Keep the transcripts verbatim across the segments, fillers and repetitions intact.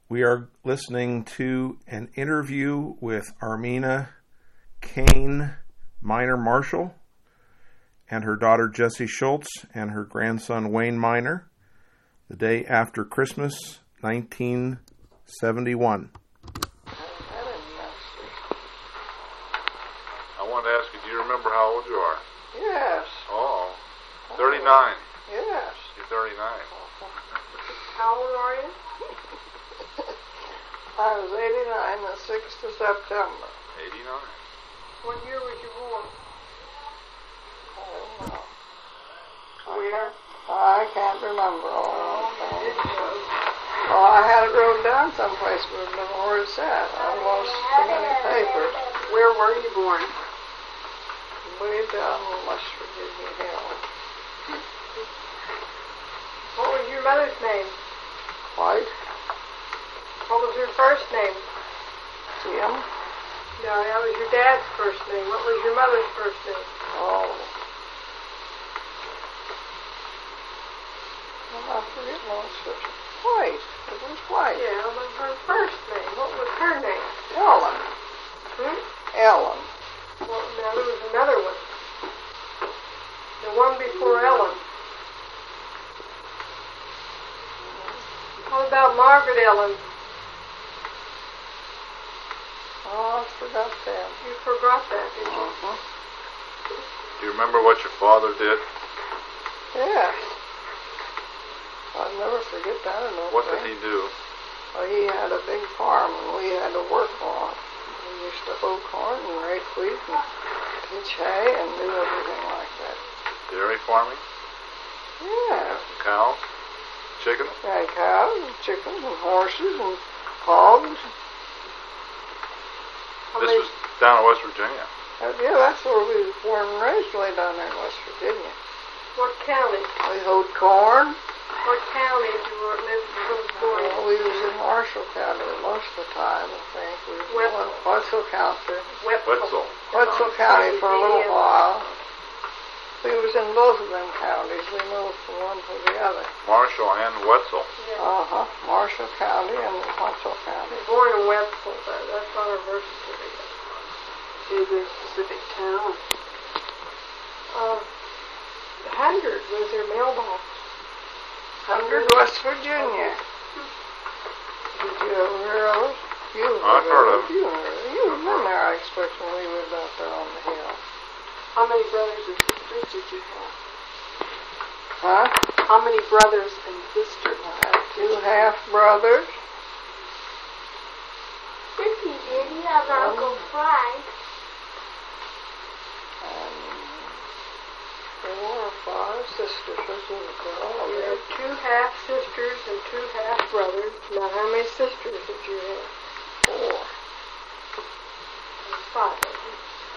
We are listening to an interview with Armina Kane Miner Marshall and her daughter Jessie Schultz and her grandson Wayne Miner the day after Christmas, nineteen seventy-one. I wanted to ask you, do you remember how old you are? Yes. Oh, thirty-nine. Yes. You're thirty-nine. How old are you? I was eighty-nine, the sixth of September. eighty-nine. What year was you born? I don't know. Where? I can't remember all Oh, the did things. you? Well, I had it wrote down someplace, but I don't know where it's at. I lost so many papers. Where were you born? Way down in West Virginia Hill. What was your mother's name? White. What was her first name? Jim. No, that was your dad's first name. What was your mother's first name? Oh. Well, I forget most of it. White. It was White. Yeah, but her first name. What was her name? Ellen. Hmm? Ellen. Well, now there was another one. The one before Ellen. What about Margaret Ellen? Oh, I forgot that. You forgot that, did you? Uh-huh. Do you remember what your father did? Yes. I'll never forget that. I don't What did think. he do? Well, he had a big farm, and we had to work on it. We used to hoe corn and rake wheat and pitch hay and do everything like that. Dairy farming? Yeah. Cows? Chickens? We had cows and chickens and horses and hogs. How This many- was down in West Virginia. Uh, yeah, that's where we was born and raised, way down there in West Virginia. What county? We hoed corn. What county did you work- live was born in? Well, we was in Marshall County most of the time, I think. We was in Wetzel. Wetzel County. Wetzel. Wetzel County for a little while. We was in both of them counties. We moved from one to the other. Marshall and Wetzel. Yeah. Uh-huh. Marshall County and Wetzel County. Born in Wetzel, but that's on our birth certificate. Is there a specific town? Uh, Hundred was their mailbox. Hundred, West Virginia. Did you ever hear of us? You I've heard of it. You heard of it. You've been there, I expect, when we lived out there on the hill. How many brothers and sisters did you have? Huh? How many brothers and sisters? I had two half-brothers. Sissy, did you have Uncle Frank? And four or five sisters. This was a girl. You had two half sisters and two half brothers. Now, how many sisters did you have? Four. Five. of them.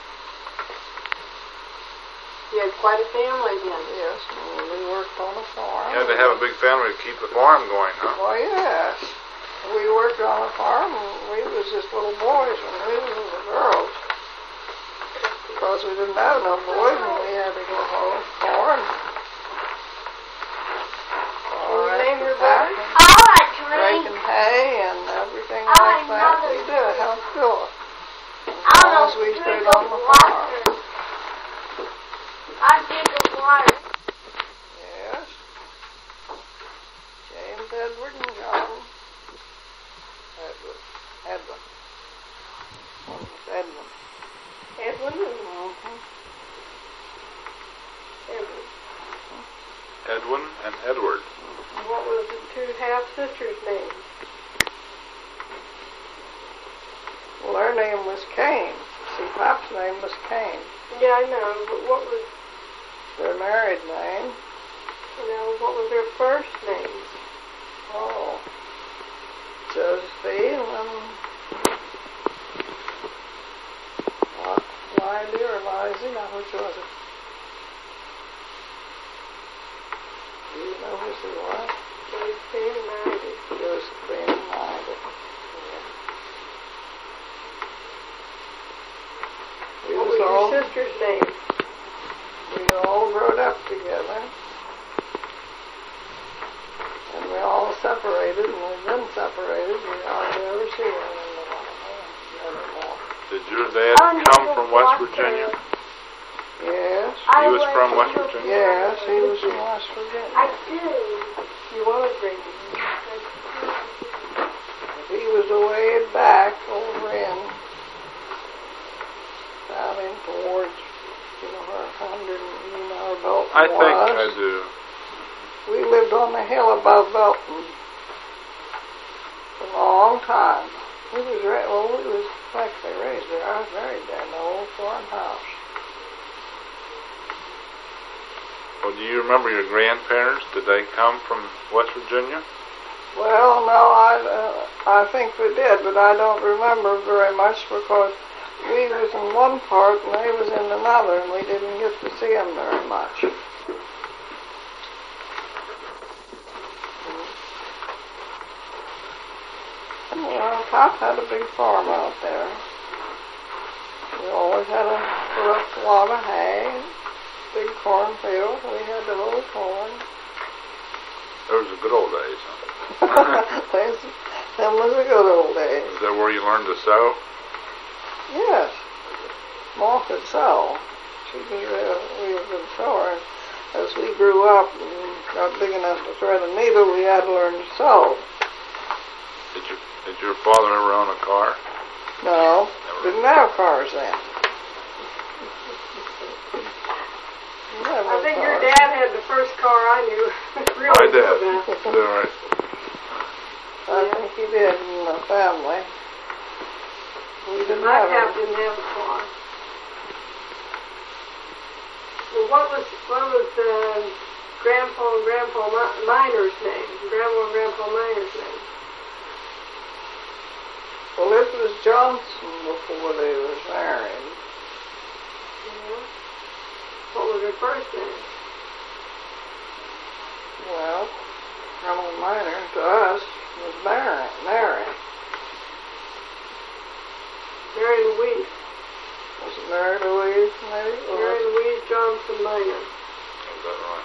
You had quite a family then. Yes, and we worked on a farm. You had to have a big family to keep the farm going, huh? Well, yes. We worked on a farm, and we was just little boys when we was little girls. Because we didn't have no boys, and we had to go hoe corn. Can you name your brothers? I like to read. Raking hay and everything I like like that. Mother's We did help do it. I As long don't as we drink stayed of on the water. farm. I drink of water. Yes. James, Edward, and John. Edward. Edwin. One was Edwin. Edwin and Mm-hmm. Edwin. Edwin and Edward. What was the two half sisters' names? Well, their name was Cain. See, Pop's name was Cain. Yeah, I know, but what was, Their married name. you know, what was their first names? Oh. Josephine and uh, Lindy or Lizzie. Now, which was it? Do you know which it was? Josephine and Ivy. Josephine and Lindy. We What was was all, your sister's name? we all growed up together. separated, and we've been separated. We hardly ever see one anymore. Did your dad I'm come just from a West watcher. Virginia? Yes. I He was went from to West the- Virginia? Yes, he was from West Virginia. I do. You want to bring me? He was away back over in, down in towards, you know, where Hundred, you know, where Belton I think was. I do. We lived on the hill above Belton for a long time. We was ra- well, we was actually raised there. I was married there in the old farmhouse. Well, do you remember your grandparents? Did they come from West Virginia? Well, no, I uh, I think we did, but I don't remember very much because we was in one part and they was in another, and we didn't get to see them very much. Well, Pop had a big farm out there. We always had a put up a lot of hay, big cornfield. We had the little corn. Those were good old days, huh? Those, them was the good old days. Is that where you learned to sew? Yes. Ma could sew. She was a real good sewer. As we grew up and got big enough to thread a needle, we had to learn to sew. Did your Did your father ever own a car? No, didn't have cars then. Never I think your cars. dad had the first car I knew. really My good dad. now. Is that right? I think he did in the family. We didn't My have dad a didn't have a car. Well, what was what was uh, Grandpa and Grandpa Mi- Miner's name? Grandma and Grandpa Miner's name? Well, it was Johnson before they was married. Yeah. What was her first name? Well, Grandma Miner to us was Mary. Mary. Mary Louise. Was it Mary Louise, maybe? Or Mary Louise Johnson Miner. Is that right?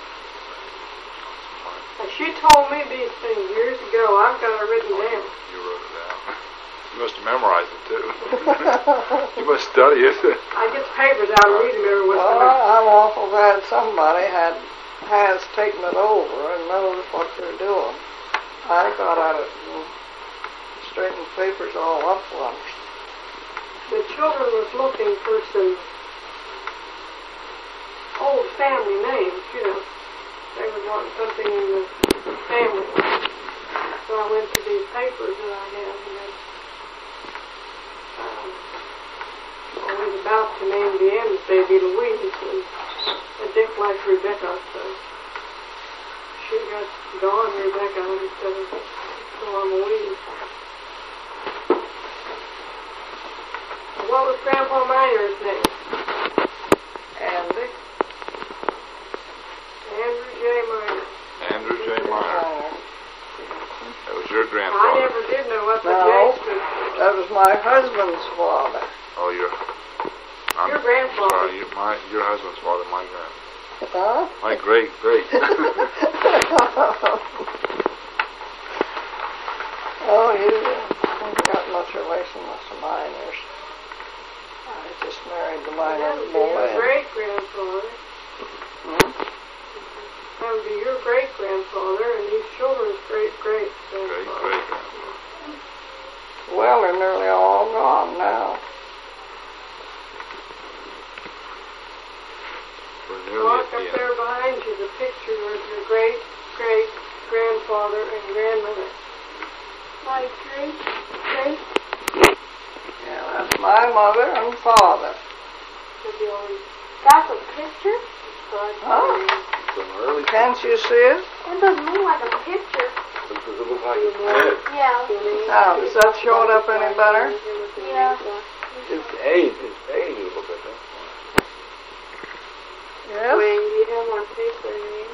Now, she told me these things years ago. I've got it written down. You wrote it down. You must have memorized it too. You must study it. I get the papers out and read them every once in Well, a while. I'm awful glad somebody had has taken it over and knows what they're doing. I got at it and straightened the papers all up once. The children was looking for some old family names, you know. They were wanting something in the family. So I went to these papers that I have, and I um, I was about to name the end baby Louise, and, and Dick liked Rebecca, so she got Dawn Rebecca instead of Dawn Louise. What was Grandpa Miner's name? Andy. Andrew J. Miner. Andrew J. Miner. Uh, That was your I grandfather. never did know what the No. J stood that was my husband's father. Oh, your. I'm Your grandfather. Sorry, you, my your husband's father, my grand, Huh? my great great. Oh, you haven't got much relation with the Miners. I just married the That Miner would be your boy. great-grandfather. Hmm? That would be your great-grandfather, and these children's great great-great-grandfather. great grandfather. Well, they're nearly all gone now. We're nearly Mark at the up end. there behind you, the picture of your great-great-grandfather and grandmother. My great, great, Yeah, that's my mother and father. Should be on that's a picture? Huh? Some early. Can't you see it? It doesn't look like a picture. Does it look like it's dead? Yeah. Now, does that show it up any better? Yeah. It's age. It's age. Look at that. Yes? Wayne, do you have on paper their name?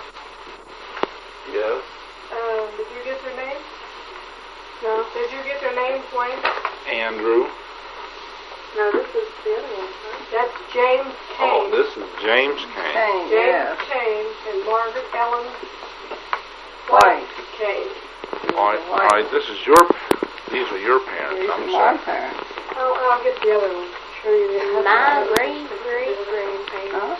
Yes. Um, did you get their names? No. Did you get their names, Wayne? Andrew. No, this is the other one. That's James Kane. Oh, this is James Kane. Kane, James yes. Kane and Margaret Ellen White. Kane. Kay. All right, all right, this is your, these are your parents, These I'm are my sorry. parents. I'll, I'll get the other one. Show you the other My one. great great grandparents. Huh?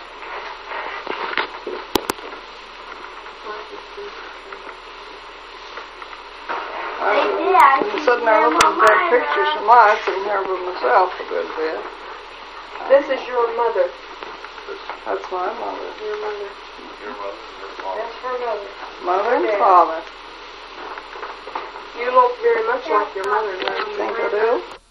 They did. I I've been see sitting there looking Grandma at that Myra. picture some more. I'm sitting here by myself a good bit. This is your mother. That's my mother. Your mother. Your mother, your father. That's her mother. Mother and Okay. father. You look very much like your mother, don't you? Think I do?